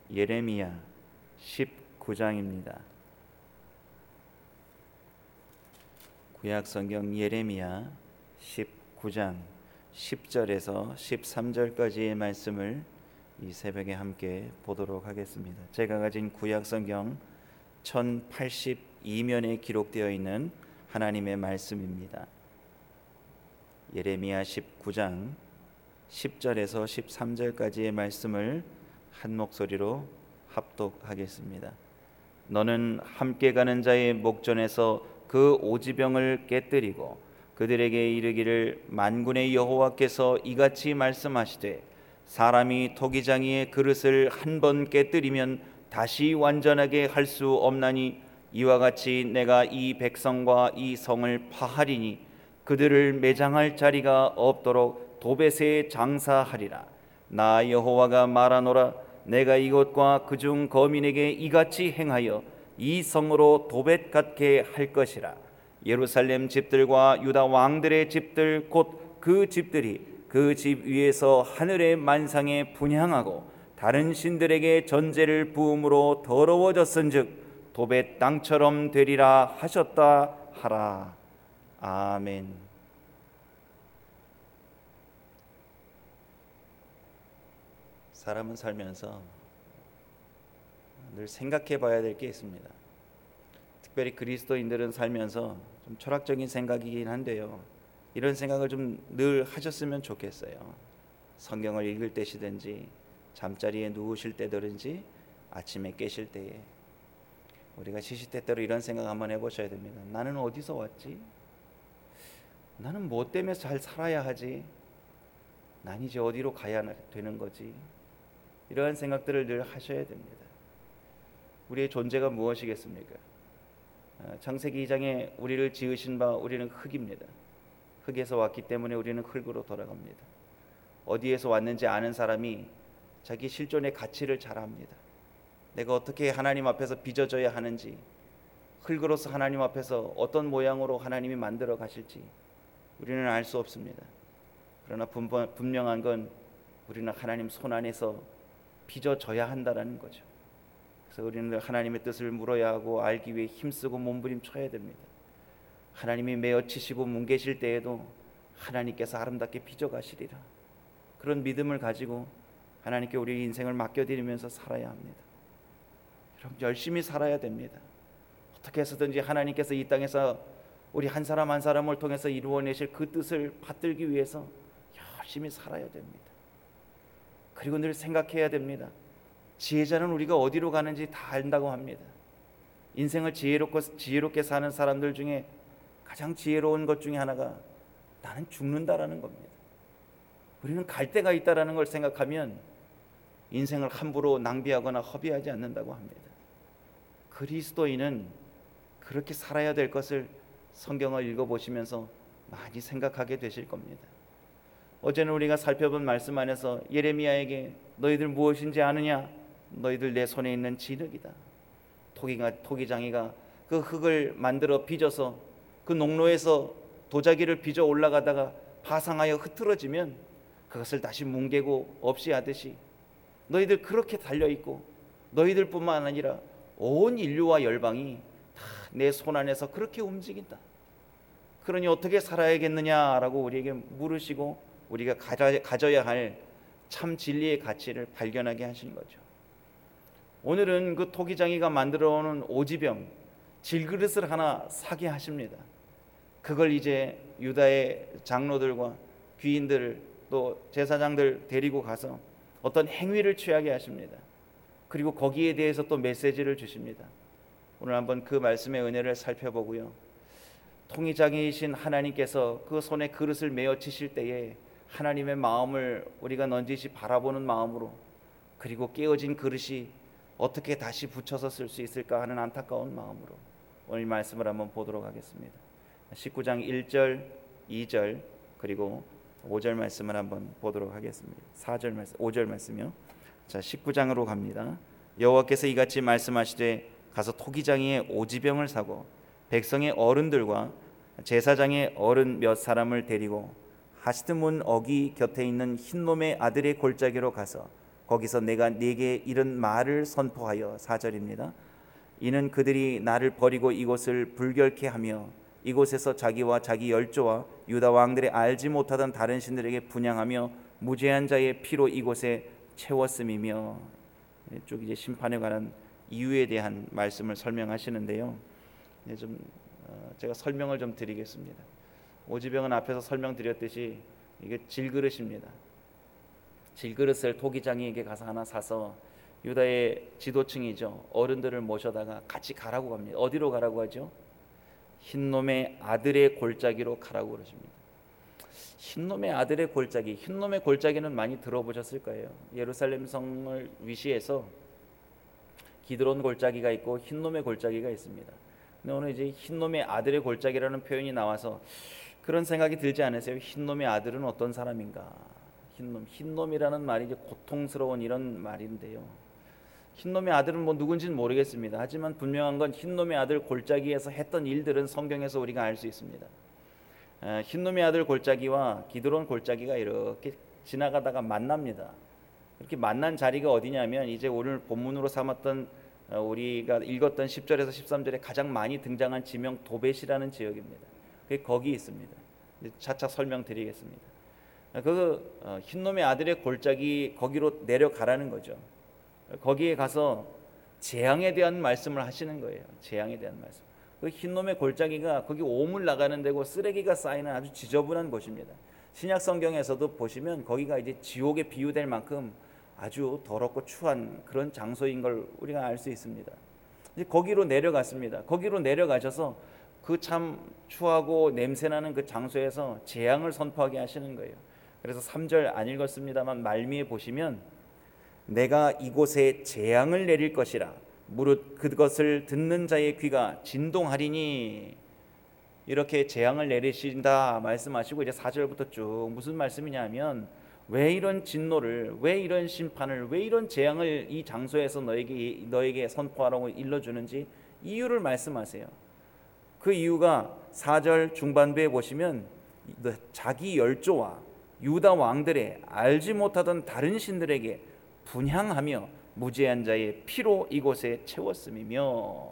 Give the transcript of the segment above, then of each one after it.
예레미야 19장입니다. 구약성경 예레미야 19장 10절에서 13절까지의 말씀을 이 새벽에 함께 보도록 하겠습니다. 제가 가진 구약성경 1082면에 기록되어 있는 하나님의 말씀입니다. 예레미야 19장 10절에서 13절까지의 말씀을 한 목소리로 합독하겠습니다. 너는 함께 가는 자의 목전에서 그 오지병을 깨뜨리고 그들에게 이르기를 만군의 여호와께서 이같이 말씀하시되 사람이 토기장이의 그릇을 한 번 깨뜨리면 다시 완전하게 할 수 없나니 이와 같이 내가 이 백성과 이 성을 파하리니 그들을 매장할 자리가 없도록 도벳에 장사하리라. 나 여호와가 말하노라. 내가 이곳과 그중 거민에게 이같이 행하여 이 성으로 도벳 같게 할 것이라. 예루살렘 집들과 유다 왕들의 집들 곧 그 집들이 그 집 위에서 하늘의 만상에 분향하고 다른 신들에게 전제를 부음으로 더러워졌은즉 도벳 땅처럼 되리라 하셨다 하라. 아멘. 사람은 살면서 늘 생각해 봐야 될 게 있습니다. 특별히 그리스도인들은 살면서 좀 철학적인 생각이긴 한데요, 이런 생각을 좀 늘 하셨으면 좋겠어요. 성경을 읽을 때시든지 잠자리에 누우실 때든지 아침에 깨실 때에 우리가 시시때때로 이런 생각 한번 해보셔야 됩니다. 나는 어디서 왔지? 나는 뭐 때문에 잘 살아야 하지? 난 이제 어디로 가야 되는 거지? 이러한 생각들을 늘 하셔야 됩니다. 우리의 존재가 무엇이겠습니까? 창세기 2장에 우리를 지으신 바 우리는 흙입니다. 흙에서 왔기 때문에 우리는 흙으로 돌아갑니다. 어디에서 왔는지 아는 사람이 자기 실존의 가치를 잘 압니다. 내가 어떻게 하나님 앞에서 빚어져야 하는지, 흙으로서 하나님 앞에서 어떤 모양으로 하나님이 만들어 가실지 우리는 알 수 없습니다. 그러나 분명한 건 우리는 하나님 손 안에서 빚어져야 한다라는 거죠. 그래서 우리는 하나님의 뜻을 물어야 하고 알기 위해 힘쓰고 몸부림쳐야 됩니다. 하나님이 메어치시고 뭉개실 때에도 하나님께서 아름답게 빚어가시리라. 그런 믿음을 가지고 하나님께 우리 인생을 맡겨드리면서 살아야 합니다. 여러분, 열심히 살아야 됩니다. 어떻게 해서든지 하나님께서 이 땅에서 우리 한 사람 한 사람을 통해서 이루어내실 그 뜻을 받들기 위해서 열심히 살아야 됩니다. 그리고 늘 생각해야 됩니다. 지혜자는 우리가 어디로 가는지 다 안다고 합니다. 인생을 지혜롭게 사는 사람들 중에 가장 지혜로운 것 중에 하나가 나는 죽는다라는 겁니다. 우리는 갈 데가 있다라는 걸 생각하면 인생을 함부로 낭비하거나 허비하지 않는다고 합니다. 그리스도인은 그렇게 살아야 될 것을 성경을 읽어보시면서 많이 생각하게 되실 겁니다. 어제는 우리가 살펴본 말씀 안에서 예레미야에게 너희들 무엇인지 아느냐? 너희들 내 손에 있는 진흙이다. 토기장이가 그 흙을 만들어 빚어서 그 농로에서 도자기를 빚어 올라가다가 파상하여 흐트러지면 그것을 다시 뭉개고 없이 하듯이 너희들 그렇게 달려있고 너희들뿐만 아니라 온 인류와 열방이 다 내 손 안에서 그렇게 움직인다. 그러니 어떻게 살아야겠느냐라고 우리에게 물으시고 우리가 가져야 할 참 진리의 가치를 발견하게 하신 거죠. 오늘은 그 토기장이가 만들어 오는 오지병 질그릇을 하나 사게 하십니다. 그걸 이제 유다의 장로들과 귀인들 또 제사장들 데리고 가서 어떤 행위를 취하게 하십니다. 그리고 거기에 대해서 또 메시지를 주십니다. 오늘 한번 그 말씀의 은혜를 살펴보고요, 통이장이신 하나님께서 그 손에 그릇을 메어치실 때에 하나님의 마음을 우리가 넌지시 바라보는 마음으로, 그리고 깨어진 그릇이 어떻게 다시 붙여서 쓸 수 있을까 하는 안타까운 마음으로 오늘 말씀을 한번 보도록 하겠습니다. 19장 1절, 2절 그리고 5절 말씀을 한번 보도록 하겠습니다. 4절 말씀, 5절 말씀이요. 자, 19장으로 갑니다. 여호와께서 이같이 말씀하시되 가서 토기장이의 오지병을 사고 백성의 어른들과 제사장의 어른 몇 사람을 데리고 하시드문 어기 곁에 있는 흰놈의 아들의 골짜기로 가서 거기서 내가 네게 이런 말을 선포하여 4절입니다. 이는 그들이 나를 버리고 이곳을 불결케 하며 이곳에서 자기와 자기 열조와 유다 왕들의 알지 못하던 다른 신들에게 분향하며 무죄한 자의 피로 이곳에 채웠음이며, 쭉 이제 심판에 관한 이유에 대한 말씀을 설명하시는데요. 제가 설명을 좀 드리겠습니다. 오지병은 앞에서 설명드렸듯이 이게 질그릇입니다. 질그릇을 토기장이에게 가서 하나 사서 유다의 지도층이죠, 어른들을 모셔다가 같이 가라고 합니다. 어디로 가라고 하죠? 흰놈의 아들의 골짜기로 가라고 그러십니다. 흰놈의 아들의 골짜기, 흰놈의 골짜기는 많이 들어보셨을 거예요. 예루살렘 성을 위시해서 기드론 골짜기가 있고 흰놈의 골짜기가 있습니다. 근데 오늘 이제 흰놈의 아들의 골짜기라는 표현이 나와서 그런 생각이 들지 않으세요? 흰놈의 아들은 어떤 사람인가? 흰놈이라는 말이 이제 고통스러운 이런 말인데요. 흰놈의 아들은 뭐 누군지는 모르겠습니다. 하지만 분명한 건 흰놈의 아들 골짜기에서 했던 일들은 성경에서 우리가 알 수 있습니다. 흰놈의 아들 골짜기와 기드론 골짜기가 이렇게 지나가다가 만납니다. 이렇게 만난 자리가 어디냐면 이제 오늘 본문으로 삼았던 우리가 읽었던 10절에서 13절에 가장 많이 등장한 지명 도벳이라는 지역입니다. 그게 거기 있습니다. 차차 설명드리겠습니다. 흰놈의 아들의 골짜기 거기로 내려가라는 거죠. 거기에 가서 재앙에 대한 말씀을 하시는 거예요. 재앙에 대한 말씀. 그 흰놈의 골짜기가 거기 오물 나가는 데고 쓰레기가 쌓이는 아주 지저분한 곳입니다. 신약 성경에서도 보시면 거기가 이제 지옥에 비유될 만큼 아주 더럽고 추한 그런 장소인 걸 우리가 알 수 있습니다. 이제 거기로 내려갔습니다. 거기로 내려가셔서 그 참 추하고 냄새나는 그 장소에서 재앙을 선포하게 하시는 거예요. 그래서 3절 안 읽었습니다만 말미에 보시면 내가 이곳에 재앙을 내릴 것이라 무릇 그것을 듣는 자의 귀가 진동하리니, 이렇게 재앙을 내리신다 말씀하시고 이제 4절부터 쭉 무슨 말씀이냐면 왜 이런 진노를, 왜 이런 심판을, 왜 이런 재앙을 이 장소에서 너에게 선포하라고 일러주는지 이유를 말씀하세요. 그 이유가 4절 중반부에 보시면 자기 열조와 유다 왕들의 알지 못하던 다른 신들에게 분향하며 무죄한 자의 피로 이곳에 채웠음이며,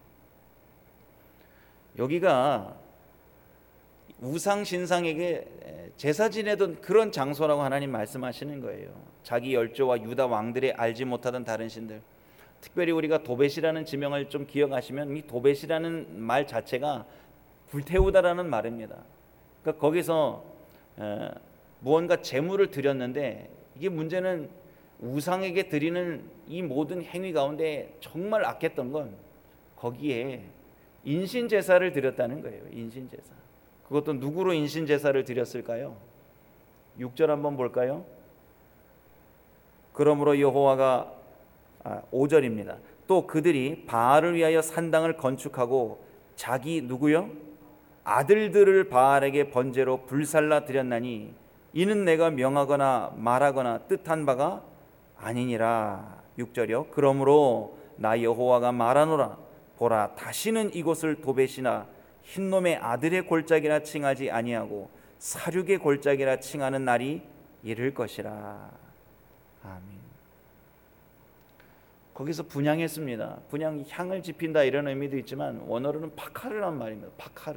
여기가 우상 신상에게 제사 지내던 그런 장소라고 하나님 말씀하시는 거예요. 자기 열조와 유다 왕들의 알지 못하던 다른 신들, 특별히 우리가 도벳이라는 지명을 좀 기억하시면 이 도벳이라는 말 자체가 불태우다라는 말입니다. 그러니까 거기서 무언가 제물을 드렸는데, 이게 문제는 우상에게 드리는 이 모든 행위 가운데 정말 악했던 건 거기에 인신제사를 드렸다는 거예요. 인신제사. 그것도 누구로 인신제사를 드렸을까요? 6절 한번 볼까요? 그러므로 여호와가 5절입니다. 또 그들이 바알을 위하여 산당을 건축하고 자기 누구요? 아들들을 바알에게 번제로 불살라 드렸나니 이는 내가 명하거나 말하거나 뜻한 바가 아니니라. 6절이요. 그러므로 나 여호와가 말하노라. 보라, 다시는 이곳을 도벳이나 흰놈의 아들의 골짜기라 칭하지 아니하고 사륙의 골짜기라 칭하는 날이 이를 것이라. 아멘. 거기서 분향했습니다. 분향, 향을 지핀다 이런 의미도 있지만 원어로는 파카르란 말입니다.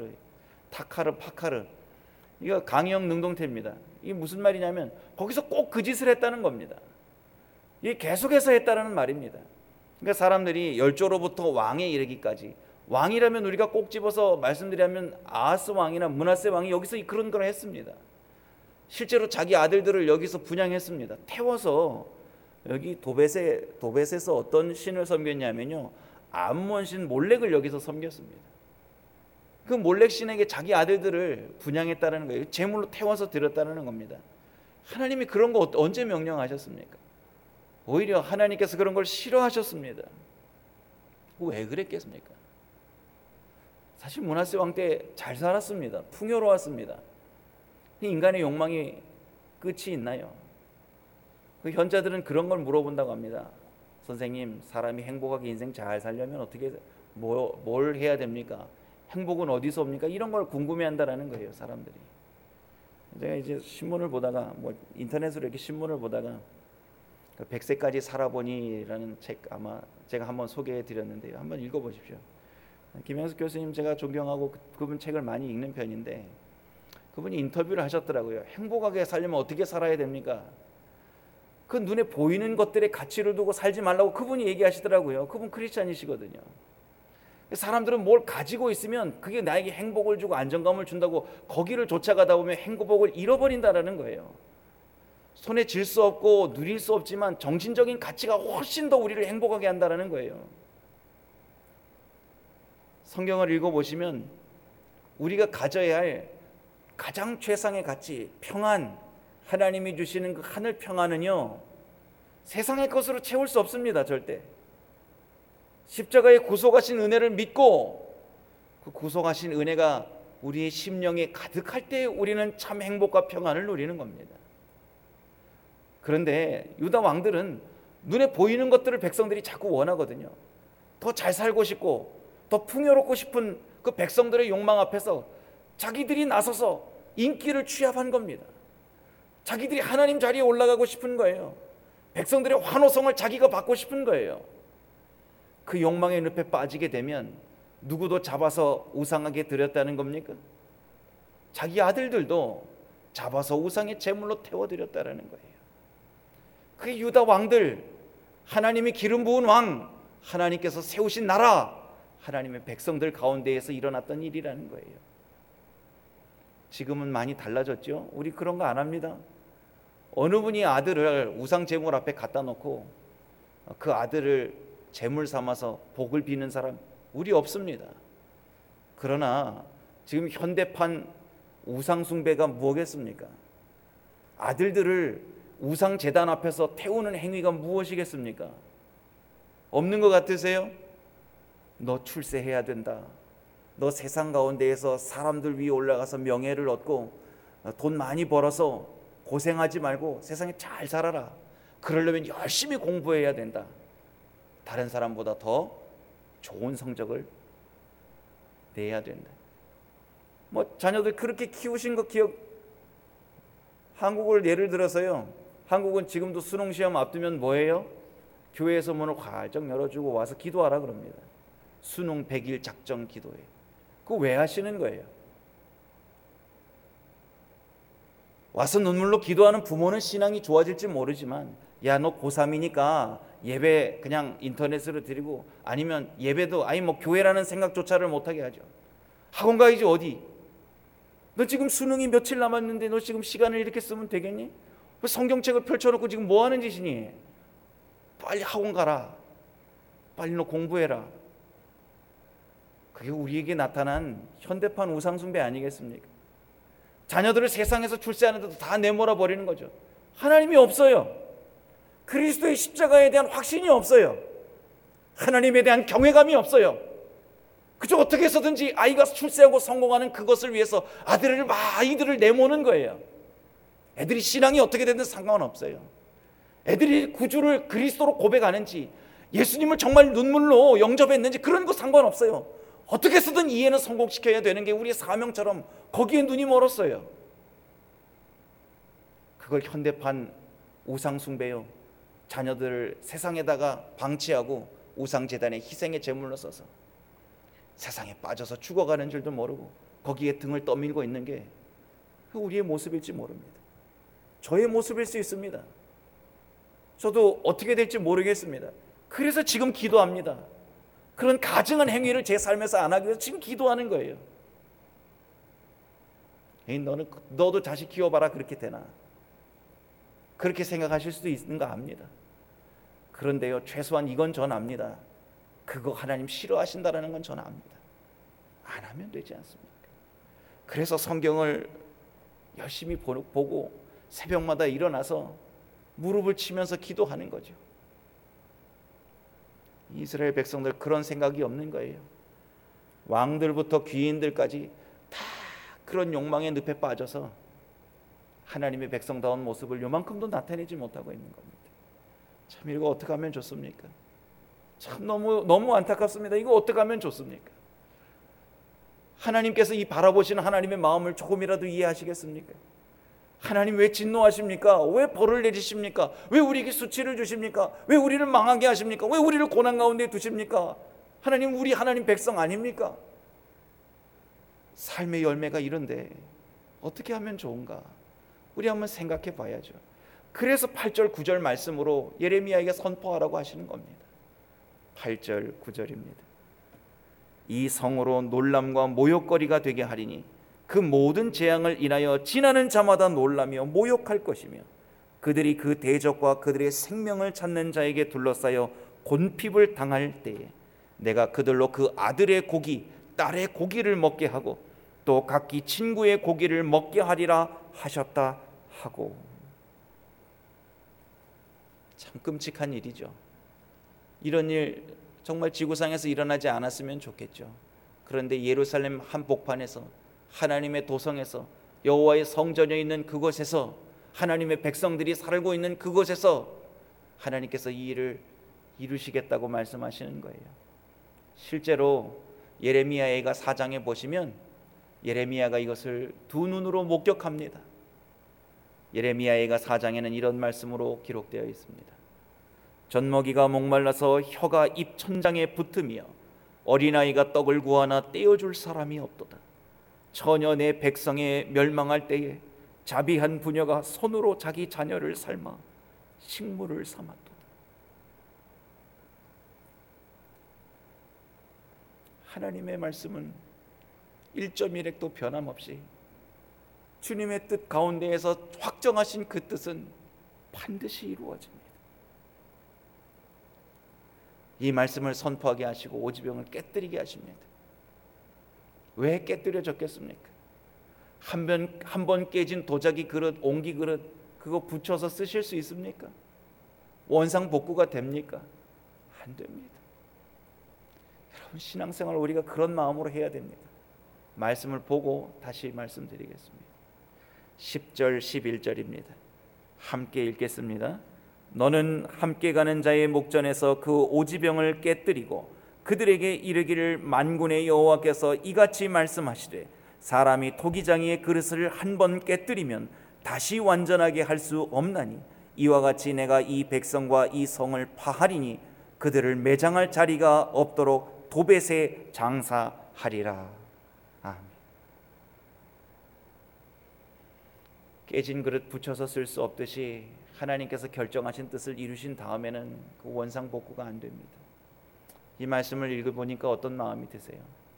파카르. 이거 강형 능동태입니다. 이게 무슨 말이냐면 거기서 꼭 그 짓을 했다는 겁니다. 이게 계속해서 했다는 말입니다. 그러니까 사람들이 열조로부터 왕에 이르기까지, 왕이라면 우리가 꼭 집어서 말씀드리면 아하스 왕이나 므낫세 왕이 여기서 그런 걸 했습니다. 실제로 자기 아들들을 여기서 분향했습니다. 태워서 여기 도벳에서 어떤 신을 섬겼냐면요, 암몬 신 몰렉을 여기서 섬겼습니다. 그 몰렉 신에게 자기 아들들을 분향했다는 거예요. 제물로 태워서 드렸다는 겁니다. 하나님이 그런 거 언제 명령하셨습니까? 오히려 하나님께서 그런 걸 싫어하셨습니다. 왜 그랬겠습니까? 사실 므낫세 왕 때 잘 살았습니다. 풍요로웠습니다. 인간의 욕망이 끝이 있나요? 그 현자들은 그런 걸 물어본다고 합니다. 선생님, 사람이 행복하게 인생 잘 살려면 어떻게 뭘 해야 됩니까? 행복은 어디서 옵니까? 이런 걸 궁금해한다라는 거예요, 사람들이. 제가 이제 신문을 보다가 인터넷으로 이렇게 신문을 보다가 100세까지 살아보니라는 책 아마 제가 한번 소개해 드렸는데요. 한번 읽어보십시오. 김영숙 교수님 제가 존경하고 그분 책을 많이 읽는 편인데 그분이 인터뷰를 하셨더라고요. 행복하게 살려면 어떻게 살아야 됩니까? 그 눈에 보이는 것들의 가치를 두고 살지 말라고 그분이 얘기하시더라고요. 그분 크리스찬이시거든요. 사람들은 뭘 가지고 있으면 그게 나에게 행복을 주고 안정감을 준다고 거기를 쫓아가다 보면 행복을 잃어버린다라는 거예요. 손에 쥘 수 없고 누릴 수 없지만 정신적인 가치가 훨씬 더 우리를 행복하게 한다라는 거예요. 성경을 읽어보시면 우리가 가져야 할 가장 최상의 가치, 평안, 하나님이 주시는 그 하늘 평안은요 세상의 것으로 채울 수 없습니다. 절대. 십자가의 구속하신 은혜를 믿고 그 구속하신 은혜가 우리의 심령에 가득할 때 우리는 참 행복과 평안을 누리는 겁니다. 그런데 유다 왕들은 눈에 보이는 것들을 백성들이 자꾸 원하거든요. 더 잘 살고 싶고 더 풍요롭고 싶은 그 백성들의 욕망 앞에서 자기들이 나서서 인기를 취합한 겁니다. 자기들이 하나님 자리에 올라가고 싶은 거예요. 백성들의 환호성을 자기가 받고 싶은 거예요. 그 욕망의 늪에 빠지게 되면 누구도 잡아서 우상하게 드렸다는 겁니까? 자기 아들들도 잡아서 우상의 제물로 태워드렸다는 거예요. 그 유다 왕들, 하나님이 기름 부은 왕, 하나님께서 세우신 나라, 하나님의 백성들 가운데에서 일어났던 일이라는 거예요. 지금은 많이 달라졌죠. 우리 그런 거 안 합니다. 어느 분이 아들을 우상 제물 앞에 갖다 놓고 그 아들을 제물 삼아서 복을 비는 사람 우리 없습니다. 그러나 지금 현대판 우상 숭배가 무엇겠습니까? 아들들을 우상 제단 앞에서 태우는 행위가 무엇이겠습니까? 없는 것 같으세요? 너 출세해야 된다. 너 세상 가운데에서 사람들 위에 올라가서 명예를 얻고 돈 많이 벌어서 고생하지 말고 세상에 잘 살아라. 그러려면 열심히 공부해야 된다. 다른 사람보다 더 좋은 성적을 내야 된다. 자녀들 그렇게 키우신 거 기억? 한국을 예를 들어서요. 한국은 지금도 수능 시험 앞두면 뭐예요? 교회에서 문을 활짝 열어주고 와서 기도하라 그럽니다. 수능 100일 작정 기도회. 그거 왜 하시는 거예요? 와서 눈물로 기도하는 부모는 신앙이 좋아질지 모르지만 야, 너 고3이니까 예배 그냥 인터넷으로 드리고 아니면 예배도 교회라는 생각조차를 못하게 하죠. 학원 가야지 어디? 너 지금 수능이 며칠 남았는데 너 지금 시간을 이렇게 쓰면 되겠니? 성경책을 펼쳐놓고 지금 뭐 하는 짓이니? 빨리 학원 가라. 빨리 너 공부해라. 그게 우리에게 나타난 현대판 우상숭배 아니겠습니까? 자녀들을 세상에서 출세하는데도 다 내몰아 버리는 거죠. 하나님이 없어요. 그리스도의 십자가에 대한 확신이 없어요. 하나님에 대한 경외감이 없어요. 그저 어떻게 해서든지 아이가 출세하고 성공하는 그것을 위해서 아이들을 내모는 거예요. 애들이 신앙이 어떻게 되든 상관없어요. 애들이 구주를 그리스도로 고백하는지 예수님을 정말 눈물로 영접했는지 그런 거 상관없어요. 어떻게 해서든 이해는 성공시켜야 되는 게 우리의 사명처럼 거기에 눈이 멀었어요. 그걸 현대판 우상숭배요. 자녀들을 세상에다가 방치하고 우상제단의 희생의 제물로 써서 세상에 빠져서 죽어가는 줄도 모르고 거기에 등을 떠밀고 있는 게 우리의 모습일지 모릅니다. 저의 모습일 수 있습니다. 저도 어떻게 될지 모르겠습니다. 그래서 지금 기도합니다. 그런 가증한 행위를 제 삶에서 안 하기 위해서 지금 기도하는 거예요. 너도 자식 키워봐라 그렇게 되나? 그렇게 생각하실 수도 있는 거 압니다. 그런데요, 최소한 이건 전 압니다. 그거 하나님 싫어하신다라는 건 전 압니다. 안 하면 되지 않습니까? 그래서 성경을 열심히 보고 새벽마다 일어나서 무릎을 치면서 기도하는 거죠. 이스라엘 백성들 그런 생각이 없는 거예요. 왕들부터 귀인들까지 다 그런 욕망의 늪에 빠져서 하나님의 백성다운 모습을 요만큼도 나타내지 못하고 있는 겁니다. 참 이거 어떻게 하면 좋습니까? 참 너무 안타깝습니다. 이거 어떻게 하면 좋습니까? 하나님께서 이 바라보시는 하나님의 마음을 조금이라도 이해하시겠습니까? 하나님 왜 진노하십니까? 왜 벌을 내리십니까? 왜 우리에게 수치를 주십니까? 왜 우리를 망하게 하십니까? 왜 우리를 고난 가운데 두십니까? 하나님, 우리 하나님 백성 아닙니까? 삶의 열매가 이런데 어떻게 하면 좋은가? 우리 한번 생각해 봐야죠. 그래서 8절 9절 말씀으로 예레미야에게 선포하라고 하시는 겁니다. 8절 9절입니다. 이 성으로 놀람과 모욕거리가 되게 하리니 그 모든 재앙을 인하여 지나는 자마다 놀라며 모욕할 것이며 그들이 그 대적과 그들의 생명을 찾는 자에게 둘러싸여 곤핍을 당할 때에 내가 그들로 그 아들의 고기 딸의 고기를 먹게 하고 또 각기 친구의 고기를 먹게 하리라 하셨다 하고. 참 끔찍한 일이죠. 이런 일 정말 지구상에서 일어나지 않았으면 좋겠죠. 그런데 예루살렘 한복판에서, 하나님의 도성에서, 여호와의 성전에 있는 그곳에서, 하나님의 백성들이 살고 있는 그곳에서 하나님께서 이 일을 이루시겠다고 말씀하시는 거예요. 실제로 예레미야가 4장에 보시면 예레미야가 이것을 두 눈으로 목격합니다. 예레미야가 4장에는 이런 말씀으로 기록되어 있습니다. 젖먹이가 목말라서 혀가 입 천장에 붙으며 어린아이가 떡을 구하나 떼어줄 사람이 없도다. 처녀 내 백성에 멸망할 때에 자비한 부녀가 손으로 자기 자녀를 삶아 식물을 삼았도다. 하나님의 말씀은 1.1핵도 변함없이 주님의 뜻 가운데에서 확정하신 그 뜻은 반드시 이루어집니다. 이 말씀을 선포하게 하시고 오지병을 깨뜨리게 하십니다. 왜 깨뜨려졌겠습니까? 한 번 깨진 도자기 그릇, 옹기 그릇 그거 붙여서 쓰실 수 있습니까? 원상 복구가 됩니까? 안 됩니다. 여러분, 신앙생활 우리가 그런 마음으로 해야 됩니다. 말씀을 보고 다시 말씀드리겠습니다. 10절 11절입니다. 함께 읽겠습니다. 너는 함께 가는 자의 목전에서 그 오지병을 깨뜨리고 그들에게 이르기를 만군의 여호와께서 이같이 말씀하시되 사람이 토기장이의 그릇을 한 번 깨뜨리면 다시 완전하게 할 수 없나니 이와 같이 내가 이 백성과 이 성을 파하리니 그들을 매장할 자리가 없도록 도벳에 장사하리라. 아멘. 깨진 그릇 붙여서 쓸 수 없듯이 하나님께서 결정하신 뜻을 이루신 다음에는 그 원상 복구가 안 됩니다. 이 말씀을 읽어보니까 어떤 마음이 드세요?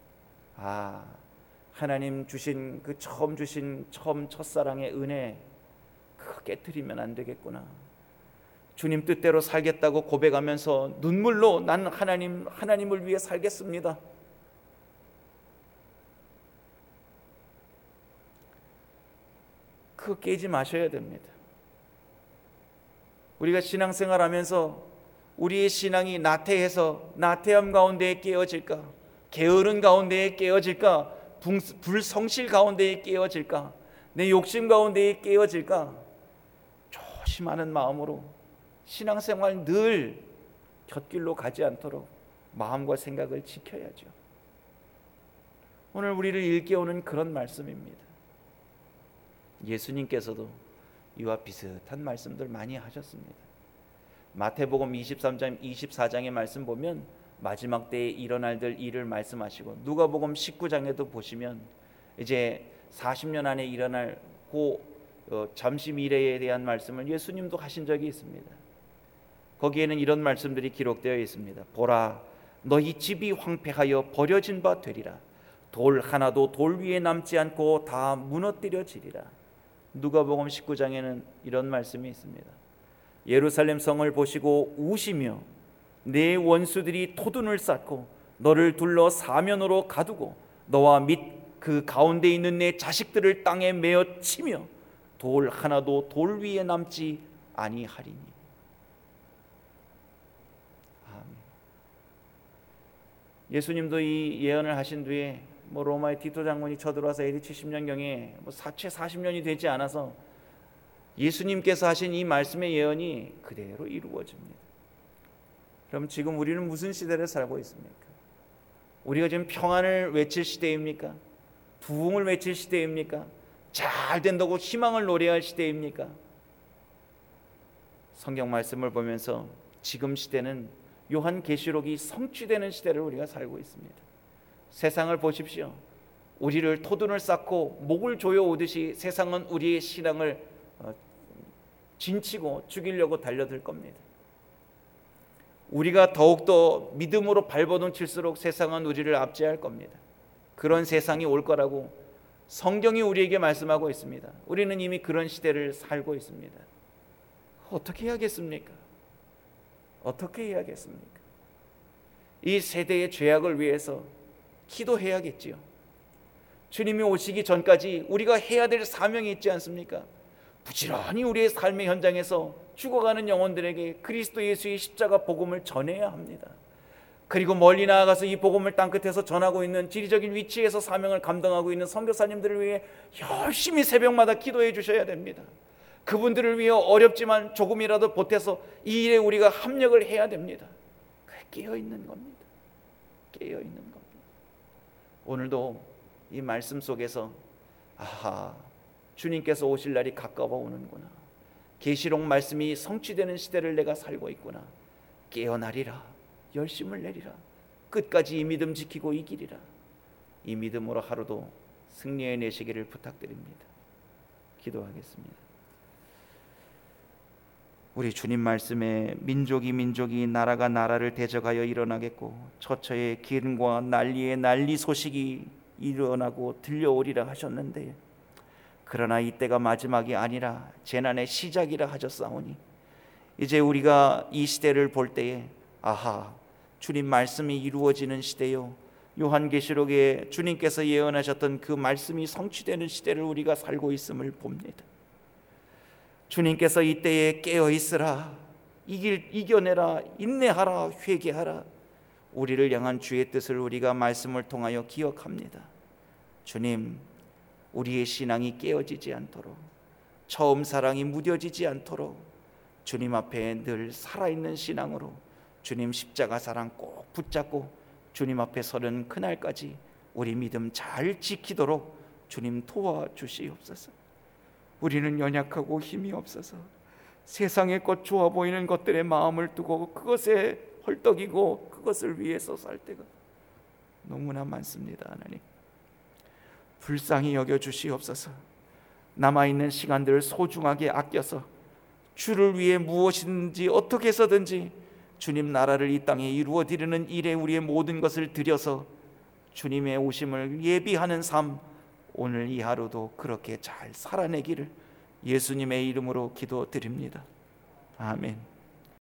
하나님 주신 그 처음 첫사랑의 은혜, 그거 깨트리면 안 되겠구나. 주님 뜻대로 살겠다고 고백하면서 눈물로 나는 하나님을 위해 살겠습니다. 그거 깨지 마셔야 됩니다. 우리가 신앙생활하면서 우리의 신앙이 나태함 가운데에 깨어질까, 게으른 가운데에 깨어질까, 불성실 가운데에 깨어질까, 내 욕심 가운데에 깨어질까, 조심하는 마음으로 신앙생활 늘 곁길로 가지 않도록 마음과 생각을 지켜야죠. 오늘 우리를 일깨우는 그런 말씀입니다. 예수님께서도 이와 비슷한 말씀들 많이 하셨습니다. 마태복음 23장 24장의 말씀 보면 마지막 때에 일어날 일을 말씀하시고, 누가복음 19장에도 보시면 이제 40년 안에 일어날 잠시 미래에 대한 말씀을 예수님도 하신 적이 있습니다. 거기에는 이런 말씀들이 기록되어 있습니다. 보라, 너희 집이 황폐하여 버려진 바 되리라. 돌 하나도 돌 위에 남지 않고 다 무너뜨려지리라. 누가복음 19장에는 이런 말씀이 있습니다. 예루살렘 성을 보시고 우시며 내 원수들이 토둔을 쌓고 너를 둘러 사면으로 가두고 너와 및 그 가운데 있는 내 자식들을 땅에 메어 치며 돌 하나도 돌 위에 남지 아니하리니. 아멘. 예수님도 이 예언을 하신 뒤에 로마의 티토 장군이 쳐들어와서 AD 70년경에 채 40년이 되지 않아서 예수님께서 하신 이 말씀의 예언이 그대로 이루어집니다. 그럼 지금 우리는 무슨 시대를 살고 있습니까? 우리가 지금 평안을 외칠 시대입니까? 부흥을 외칠 시대입니까? 잘 된다고 희망을 노래할 시대입니까? 성경 말씀을 보면서 지금 시대는 요한계시록이 성취되는 시대를 우리가 살고 있습니다. 세상을 보십시오. 우리를 토둔을 쌓고 목을 조여 오듯이 세상은 우리의 신앙을 진치고 죽이려고 달려들 겁니다. 우리가 더욱더 믿음으로 발버둥칠수록 세상은 우리를 압제할 겁니다. 그런 세상이 올 거라고 성경이 우리에게 말씀하고 있습니다. 우리는 이미 그런 시대를 살고 있습니다. 어떻게 해야겠습니까? 어떻게 해야겠습니까? 이 세대의 죄악을 위해서 기도해야겠지요. 주님이 오시기 전까지 우리가 해야 될 사명이 있지 않습니까? 부지런히 우리의 삶의 현장에서 죽어가는 영혼들에게 그리스도 예수의 십자가 복음을 전해야 합니다. 그리고 멀리 나아가서 이 복음을 땅끝에서 전하고 있는 지리적인 위치에서 사명을 감당하고 있는 선교사님들을 위해 열심히 새벽마다 기도해 주셔야 됩니다. 그분들을 위해 어렵지만 조금이라도 보태서 이 일에 우리가 합력을 해야 됩니다. 깨어있는 겁니다. 깨어있는 겁니다. 오늘도 이 말씀 속에서 주님께서 오실 날이 가까워 오는구나, 계시록 말씀이 성취되는 시대를 내가 살고 있구나, 깨어나리라, 열심을 내리라, 끝까지 이 믿음 지키고 이기리라, 이 믿음으로 하루도 승리해 내시기를 부탁드립니다. 기도하겠습니다. 우리 주님 말씀에 민족이 나라가 나라를 대적하여 일어나겠고 처처의 기근과 난리의 난리 소식이 일어나고 들려오리라 하셨는데, 그러나 이때가 마지막이 아니라 재난의 시작이라 하셨사오니 이제 우리가 이 시대를 볼 때에 주님 말씀이 이루어지는 시대요, 요한계시록에 주님께서 예언하셨던 그 말씀이 성취되는 시대를 우리가 살고 있음을 봅니다. 주님께서 이때에 깨어있으라, 이겨내라, 인내하라, 회개하라, 우리를 향한 주의 뜻을 우리가 말씀을 통하여 기억합니다. 주님, 우리의 신앙이 깨어지지 않도록, 처음 사랑이 무뎌지지 않도록 주님 앞에 늘 살아있는 신앙으로 주님 십자가 사랑 꼭 붙잡고 주님 앞에 서는 그날까지 우리 믿음 잘 지키도록 주님 도와주시옵소서. 우리는 연약하고 힘이 없어서 세상의 것 좋아 보이는 것들에 마음을 두고 그것에 헐떡이고 그것을 위해서 살 때가 너무나 많습니다. 하나님, 불쌍히 여겨주시옵소서. 남아있는 시간들을 소중하게 아껴서 주를 위해 무엇이든지 어떻게 해서든지 주님 나라를 이 땅에 이루어드리는 일에 우리의 모든 것을 들여서 주님의 오심을 예비하는 삶, 오늘 이 하루도 그렇게 잘 살아내기를 예수님의 이름으로 기도드립니다. 아멘.